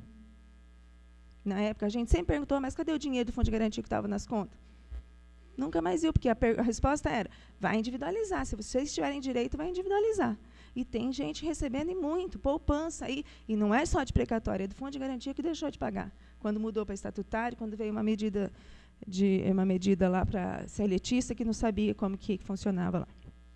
S2: Na época, a gente sempre perguntou, mas cadê o dinheiro do fundo de garantia que estava nas contas? Nunca mais viu, porque a, a resposta era, vai individualizar, se vocês tiverem direito, vai individualizar. E tem gente recebendo e muito, poupança aí, e não é só de precatória, é do fundo de garantia que deixou de pagar. Quando mudou para estatutário, quando veio uma medida de uma medida lá para ser elitista, que não sabia como que funcionava lá.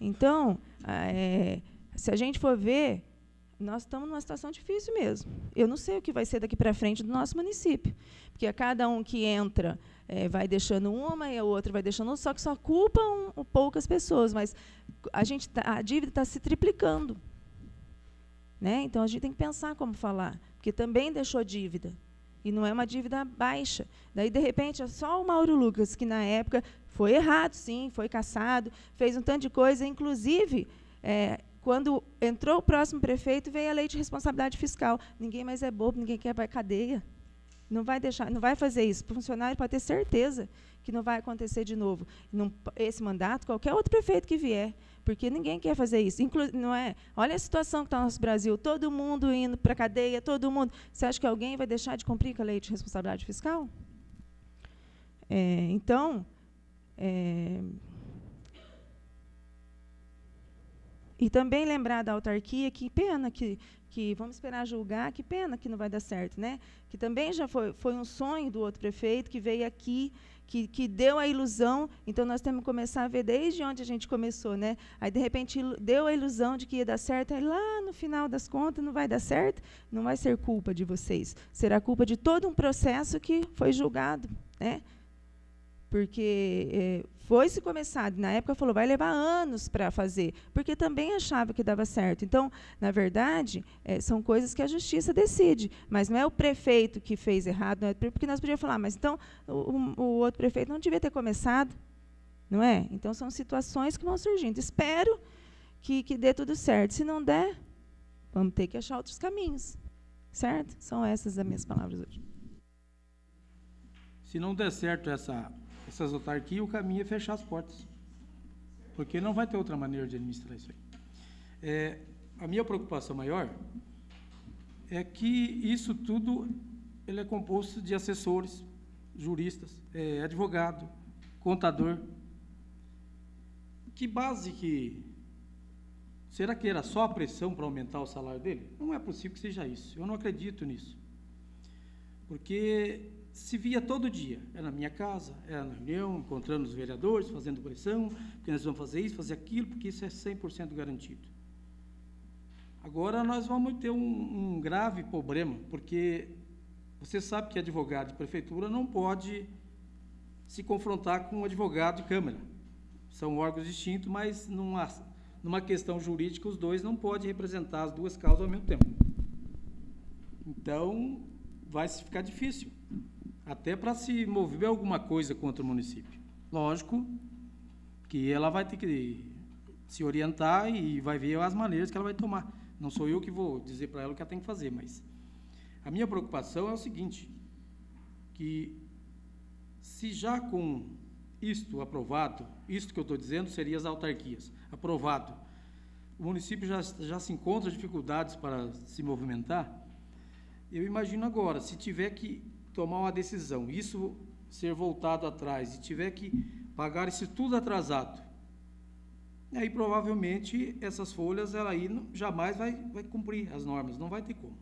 S7: Então, é, se a gente for ver, nós estamos numa situação difícil mesmo. Eu não sei o que vai ser daqui para frente do nosso município, porque a cada um que entra é, vai deixando uma e a outra vai deixando outra, só que só culpam um, poucas pessoas, mas a, gente tá, a dívida está se triplicando. Né? Então, a gente tem que pensar como falar, porque também deixou dívida, e não é uma dívida baixa. Daí, de repente, é só o Mauro Lucas, que na época foi errado, sim, foi cassado, fez um tanto de coisa, inclusive... É, quando entrou o próximo prefeito, veio a lei de responsabilidade fiscal. Ninguém mais é bobo, ninguém quer para a cadeia. Não vai deixar, não vai fazer isso. O funcionário pode ter certeza que não vai acontecer de novo. Não, esse mandato, qualquer outro prefeito que vier, porque ninguém quer fazer isso. Inclu, não é? Olha a situação que está no nosso Brasil, todo mundo indo para a cadeia, todo mundo. Você acha que alguém vai deixar de cumprir com a lei de responsabilidade fiscal? É, então, é, e também lembrar da autarquia, que pena que, que vamos esperar julgar, que pena que não vai dar certo, né? Que também já foi, foi um sonho do outro prefeito, que veio aqui, que, que deu a ilusão, então nós temos que começar a ver desde onde a gente começou, né? Aí, de repente, deu a ilusão de que ia dar certo, aí lá, no final das contas, não vai dar certo, não vai ser culpa de vocês, será culpa de todo um processo que foi julgado, né? Porque é, foi-se começado, na época falou, vai levar anos para fazer, porque também achava que dava certo. Então, na verdade, é, são coisas que a justiça decide, mas não é o prefeito que fez errado, não é, porque nós podíamos falar, mas então o, o outro prefeito não devia ter começado, não é? Então, são situações que vão surgindo. Espero que, que dê tudo certo. Se não der, vamos ter que achar outros caminhos, certo? São essas as minhas palavras hoje.
S1: Se não der certo essa... essas autarquias, o caminho é fechar as portas, porque não vai ter outra maneira de administrar isso aí. É, a minha preocupação maior é que isso tudo ele é composto de assessores, juristas, é, advogado, contador. Que base que... Será que era só a pressão para aumentar o salário dele? Não é possível que seja isso, eu não acredito nisso. Porque... se via todo dia, era na minha casa, era na reunião, encontrando os vereadores, fazendo pressão, porque nós vamos fazer isso, fazer aquilo, porque isso é cem por cento garantido. Agora nós vamos ter um, um grave problema, porque você sabe que advogado de prefeitura não pode se confrontar com um advogado de Câmara. São órgãos distintos, mas numa, numa questão jurídica os dois não podem representar as duas causas ao mesmo tempo. Então, vai ficar difícil. Até para se mover alguma coisa contra o município. Lógico que ela vai ter que se orientar e vai ver as maneiras que ela vai tomar. Não sou eu que vou dizer para ela o que ela tem que fazer, mas a minha preocupação é o seguinte, que se já com isto aprovado, isto que eu estou dizendo seria as autarquias, aprovado, o município já, já se encontra dificuldades para se movimentar, eu imagino agora, se tiver que tomar uma decisão, isso ser voltado atrás e tiver que pagar isso tudo atrasado, aí provavelmente essas folhas ela aí não, jamais vai, vai cumprir as normas, não vai ter como.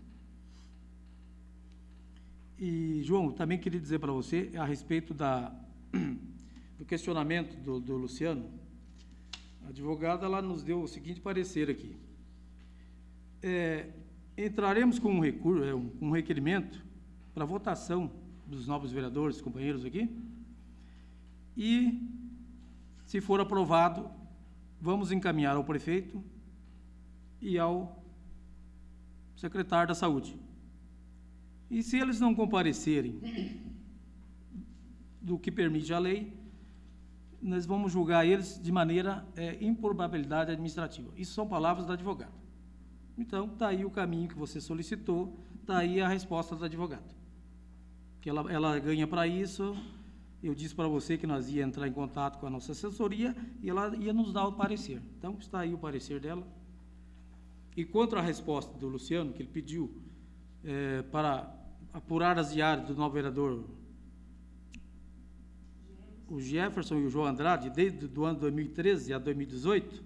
S1: E, João, também queria dizer para você a respeito da, do questionamento do, do Luciano. A advogada ela nos deu o seguinte parecer aqui. É, entraremos com um, recurso, é, um, um requerimento para votação dos novos vereadores, companheiros aqui, e, se for aprovado, vamos encaminhar ao prefeito e ao secretário da Saúde. E se eles não comparecerem do que permite a lei, nós vamos julgar eles de maneira é, improbabilidade administrativa. Isso são palavras da advogada. Então, está aí o caminho que você solicitou, está aí a resposta da advogada. Que ela, ela ganha para isso. Eu disse para você que nós ia entrar em contato com a nossa assessoria e ela ia nos dar o parecer. Então, está aí o parecer dela. E contra a resposta do Luciano, que ele pediu é, para apurar as diárias do novo vereador, o Jefferson e o João Andrade, desde o ano dois mil e treze a dois mil e dezoito.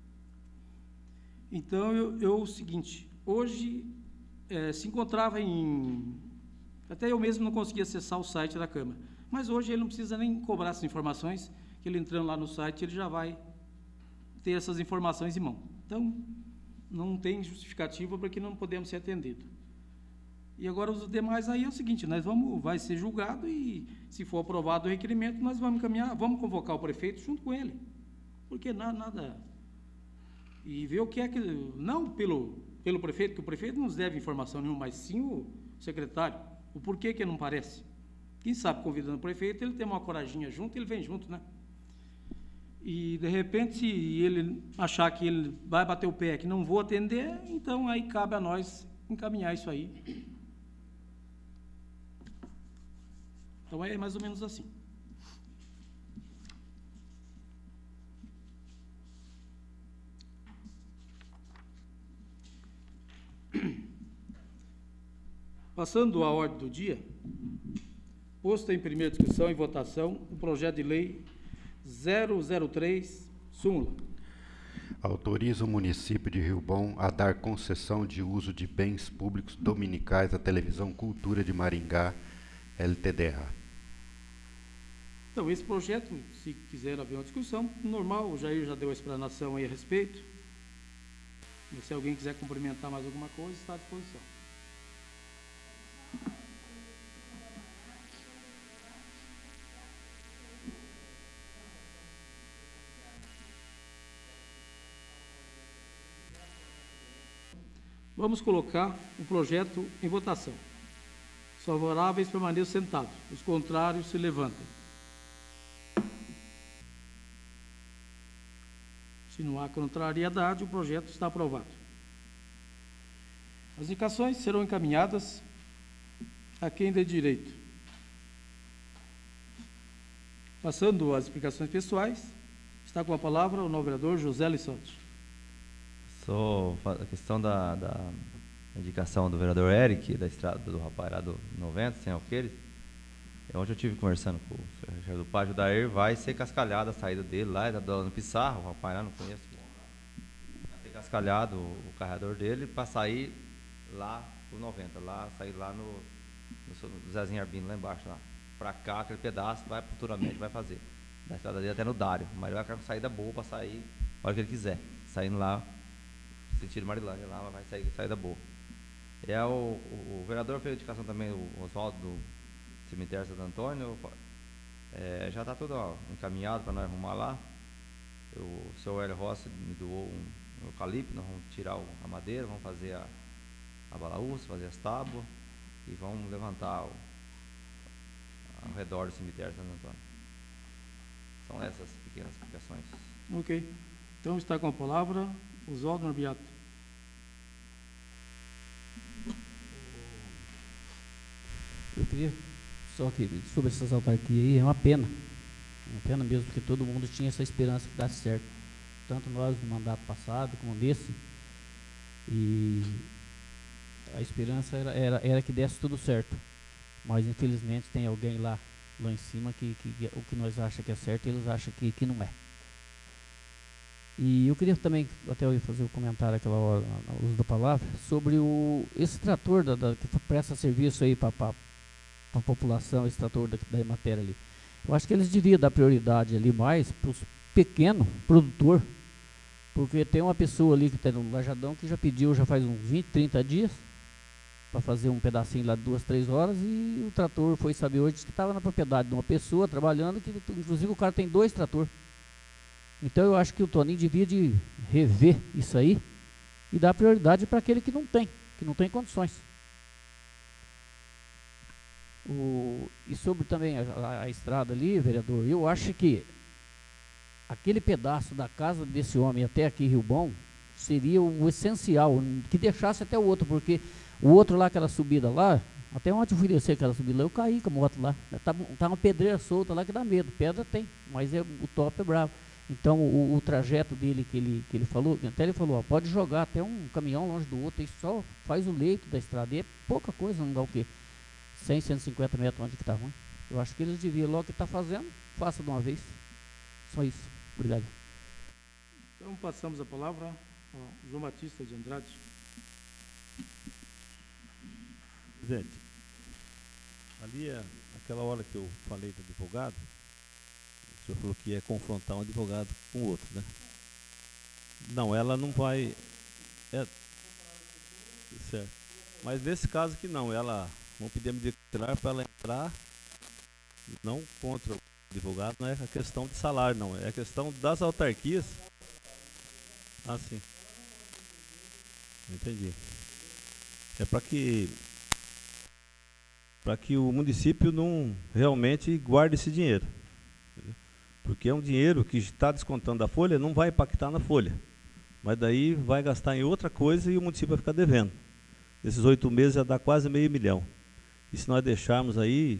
S1: Então, eu, eu o seguinte, hoje é, se encontrava em... Até eu mesmo não conseguia acessar o site da Câmara. Mas hoje ele não precisa nem cobrar essas informações, que ele entrando lá no site, ele já vai ter essas informações em mão. Então, não tem justificativa para que não podemos ser atendidos. E agora os demais aí é o seguinte, nós vamos, vai ser julgado e, se for aprovado o requerimento, nós vamos encaminhar, vamos convocar o prefeito junto com ele. Porque nada, nada... E ver o que é que... Não pelo, pelo prefeito, que o prefeito não nos deve informação nenhuma, mas sim o secretário. O porquê que não parece. Quem sabe, convidando o prefeito, ele tem uma corajinha junto, ele vem junto, né? E, de repente, se ele achar que ele vai bater o pé, que não vou atender, então aí cabe a nós encaminhar isso aí. Então, é mais ou menos assim. Passando à ordem do dia, posto em primeira discussão e votação o projeto de lei zero zero três, súmula.
S3: Autoriza o município de Rio Bom a dar concessão de uso de bens públicos dominicais à Televisão Cultura de Maringá, L T D A.
S1: Então, esse projeto, se quiser haver uma discussão, normal, o Jair já deu a explanação aí a respeito. Mas se alguém quiser complementar mais alguma coisa, está à disposição. Vamos colocar o projeto em votação. Os favoráveis permaneçam sentados, os contrários se levantem. Se não há contrariedade, o projeto está aprovado. As indicações serão encaminhadas a quem dê direito. Passando às explicações pessoais, está com a palavra o novo vereador José Lissotti.
S5: Só a questão da, da indicação do vereador Eric, da estrada do rapaz lá do noventa, sem alqueires. Ontem eu estive conversando com o secretário do Pátio da Dair, vai ser cascalhada a saída dele lá, ele está no Pissarro, o rapaz lá não conheço. Vai ser cascalhado o, o carregador dele para sair lá pro noventa, lá, sair lá no, no, no Zezinho Arbino, lá embaixo, lá. Para cá, aquele pedaço, vai futuramente, vai fazer. Da estrada dele até no Dário, mas vai ficar com saída boa para sair a hora que ele quiser. Saindo lá, sentido Marilândia, lá vai sair saída boa. É o, o, o vereador fez a indicação também, o Oswaldo do Cemitério Santo Antônio, é, já está tudo ó, encaminhado para nós arrumar lá. Eu, o senhor Hélio Rossi me doou um, um eucalipto, nós vamos tirar o, a madeira, vamos fazer a, a balaúça, fazer as tábuas e vamos levantar o, ao redor do cemitério Santo Antônio. São essas pequenas explicações.
S1: Ok. Então está com a palavra Oswaldo Norbiato.
S6: Eu queria só que sobre essas autarquias aí, é uma pena. É uma pena mesmo, porque todo mundo tinha essa esperança que desse certo. Tanto nós no mandato passado como nesse. E a esperança era, era, era que desse tudo certo. Mas infelizmente tem alguém lá, lá em cima que, que o que nós achamos que é certo, eles acham que, que não é. E eu queria também, até eu ia fazer o um comentário aquela hora, no uso da palavra, sobre o, esse trator da, da, que presta serviço aí para a população, esse trator da, da Emater ali. Eu acho que eles deviam dar prioridade ali mais para os pequenos produtores, porque tem uma pessoa ali que está no Lajadão que já pediu, já faz uns vinte, trinta dias, para fazer um pedacinho lá de duas, três horas, e o trator foi saber hoje que estava na propriedade de uma pessoa trabalhando, que inclusive o cara tem dois tratores. Então eu acho que o Toninho devia de rever isso aí e dar prioridade para aquele que não tem, que não tem condições. O, e sobre também a, a, a estrada ali, vereador, eu acho que aquele pedaço da casa desse homem até aqui Rio Bom seria o essencial, que deixasse até o outro, porque o outro lá, aquela subida lá, até ontem eu fui descer aquela subida lá, eu caí com a moto lá, tá, tá uma pedreira solta lá que dá medo, pedra tem, mas é, o top é bravo. Então o, o trajeto dele que ele, que ele falou, até ele falou, ó, pode jogar até um caminhão longe do outro, e só faz o leito da estrada, e é pouca coisa, não dá o quê? cem, cento e cinquenta metros onde que está ruim. Eu acho que eles deviam, logo que está fazendo, faça de uma vez. Só isso. Obrigado.
S1: Então passamos a palavra ao João Batista de Andrade.
S4: Presidente, ali é aquela hora que eu falei do advogado, o senhor falou que ia confrontar um advogado com o outro, né? Não, ela não vai... É, certo. Mas nesse caso aqui não, ela... Vamos pedir a medida cautelar para ela entrar, não contra o advogado, não é a questão de salário, não. É a questão das autarquias. Ah, sim. Entendi. É para que... para que o município não realmente guarde esse dinheiro. Entendeu? Porque é um dinheiro que está descontando da folha, não vai impactar na folha. Mas daí vai gastar em outra coisa e o município vai ficar devendo. Nesses oito meses já dá quase meio milhão. E se nós deixarmos aí...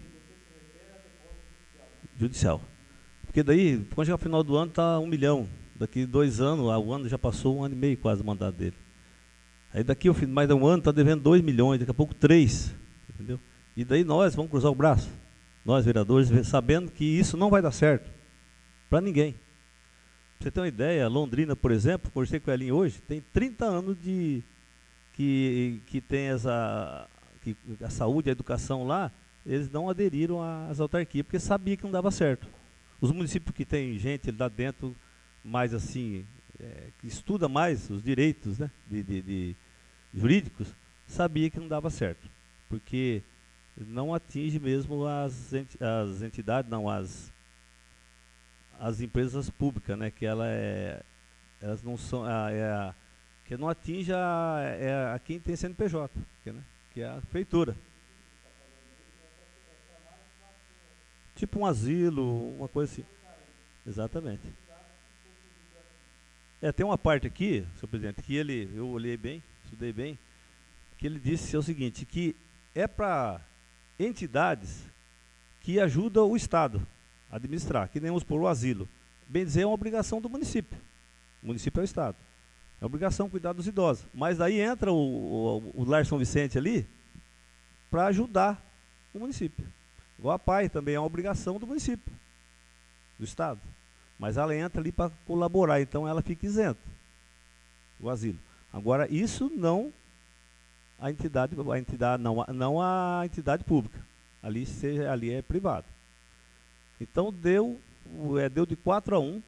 S4: Judicial. Porque daí, quando chegar ao final do ano, está um milhão. Daqui dois anos, o ano já passou um ano e meio quase o mandato dele. Aí daqui mais de um ano está devendo dois milhões, daqui a pouco três. Entendeu? E daí nós vamos cruzar o braço, nós vereadores, sabendo que isso não vai dar certo para ninguém. Pra você ter uma ideia, Londrina, por exemplo, conversei com a Elinho hoje, tem trinta anos de que, que tem essa, que a saúde, a educação lá, eles não aderiram às autarquias, porque sabia que não dava certo. Os municípios que tem gente lá dentro, mais assim, é, que estuda mais os direitos, né, de, de, de jurídicos, sabia que não dava certo, porque não atinge mesmo as, enti as entidades, não, as, as empresas públicas, né, que ela é, elas não são, a, é a, que não atinge a, é a quem tem C N P J, que, né, que é a prefeitura. Tipo um asilo, uma coisa assim. Exatamente. É, tem uma parte aqui, senhor presidente, que ele, eu olhei bem, estudei bem, que ele disse o seguinte, que é para entidades que ajudam o Estado a administrar, que nem vamos por o asilo. Bem dizer, é uma obrigação do município. O município é o Estado. É obrigação cuidar dos idosos. Mas daí entra o, o, o Lar São Vicente ali para ajudar o município. Igual a P A I também é uma obrigação do município, do Estado. Mas ela entra ali para colaborar, então ela fica isenta, o asilo. Agora, isso não a entidade, a entidade não, não a entidade pública. Ali, seja, ali é privado. Então deu, é, deu de quatro a um,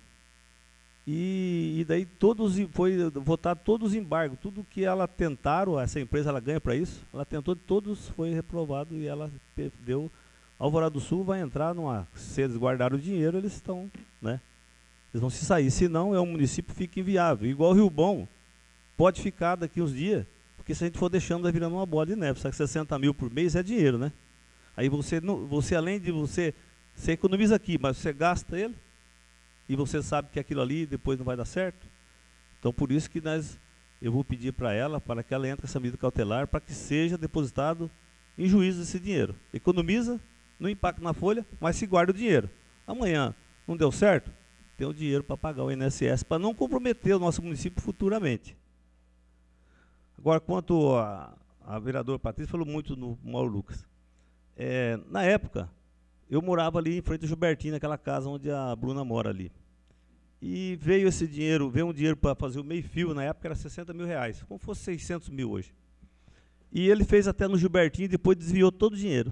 S4: e, e daí todos foi votado todos os embargos, tudo que ela tentaram, essa empresa ela ganha para isso, ela tentou, todos foi reprovado e ela deu. Alvorada do Sul vai entrar numa, se eles guardaram o dinheiro, eles estão, né? Eles vão se sair, senão é um município fica inviável. Igual o Rio Bom, pode ficar daqui uns dias, porque se a gente for deixando, vai virando uma bola de neve. Só que sessenta mil por mês é dinheiro, né? Aí você, você além de você, você economiza aqui, mas você gasta ele, e você sabe que aquilo ali depois não vai dar certo. Então, por isso que nós, eu vou pedir para ela, para que ela entre com essa medida cautelar, para que seja depositado em juízo esse dinheiro. Economiza, não impacta na folha, mas se guarda o dinheiro. Amanhã não deu certo, tem o dinheiro para pagar o I N S S, para não comprometer o nosso município futuramente. Agora, quanto a, a vereadora Patrícia falou muito no Mauro Lucas. É, na época, eu morava ali em frente ao Gilbertino, naquela casa onde a Bruna mora ali. E veio esse dinheiro, veio um dinheiro para fazer o meio-fio, na época era sessenta mil reais, como fosse seiscentos mil hoje. E ele fez até no Gilbertino e depois desviou todo o dinheiro.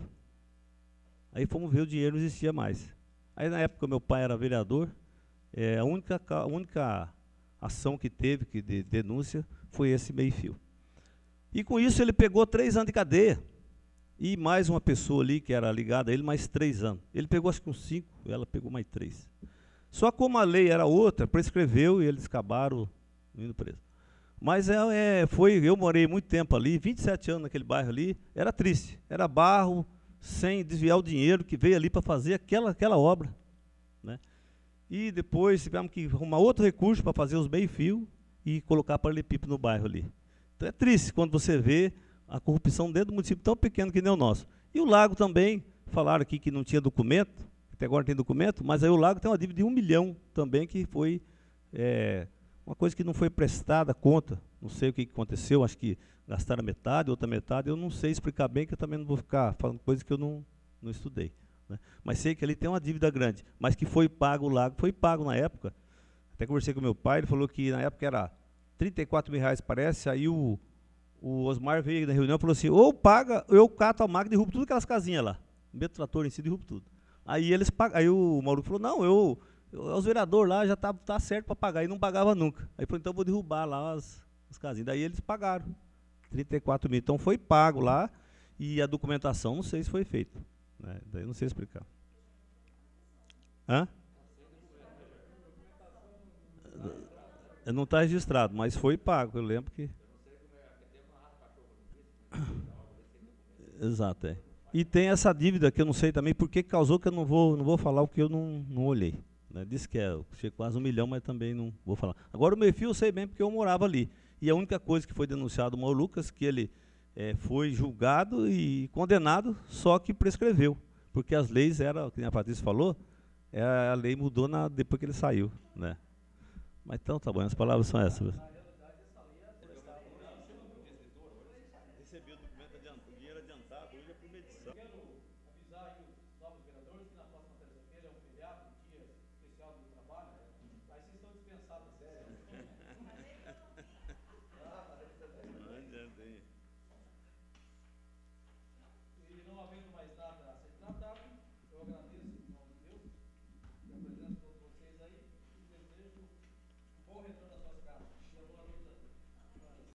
S4: Aí fomos ver, o dinheiro não existia mais. Aí na época meu pai era vereador, é, a, única, a única ação que teve, que de denúncia, foi esse meio-fio. E com isso ele pegou três anos de cadeia. E mais uma pessoa ali que era ligada a ele, mais três anos. Ele pegou acho que uns cinco, ela pegou mais três. Só como a lei era outra, prescreveu e eles acabaram indo preso. Mas é, é, foi, eu morei muito tempo ali, vinte e sete anos naquele bairro ali, era triste. Era barro, sem desviar o dinheiro que veio ali para fazer aquela, aquela obra. Né? E depois tivemos que arrumar outro recurso para fazer os meio-fio e colocar paralelepípedo no bairro ali. Então é triste quando você vê a corrupção dentro do município tão pequeno que nem o nosso. E o Lago também, falaram aqui que não tinha documento, até agora tem documento, mas aí o Lago tem uma dívida de um milhão também, que foi é, uma coisa que não foi prestada conta. Não sei o que aconteceu, acho que gastaram metade, outra metade, eu não sei explicar bem, que eu também não vou ficar falando coisas que eu não, não estudei. Né? Mas sei que ali tem uma dívida grande, mas que foi pago o Lago, foi pago na época. Até conversei com meu pai, ele falou que na época era trinta e quatro mil reais, parece, aí o O Osmar veio na reunião e falou assim, ou paga, eu cato a máquina e derrubo tudo aquelas casinhas lá. O meu trator em si derrubo tudo. Aí eles pagam, aí o Mauro falou, não, eu, os vereadores lá já tá, tá certo para pagar, e não pagava nunca. Aí falou, então eu vou derrubar lá as, as casinhas. Daí eles pagaram trinta e quatro mil. Então foi pago lá, e a documentação não sei se foi feita. Né? Daí eu não sei explicar. Hã? Não está registrado, mas foi pago, eu lembro que... Exato, é. E tem essa dívida que eu não sei também por que causou, que eu não vou, não vou falar o que eu não, não olhei. Né? Disse que é, chega quase um milhão, mas também não vou falar. Agora o Merfil eu sei bem porque eu morava ali. E a única coisa que foi denunciado ao Lucas, que ele é, foi julgado e condenado, só que prescreveu. Porque as leis eram, como a Patrícia falou, é, a lei mudou na, depois que ele saiu. Né? Mas então tá bom, as palavras são essas.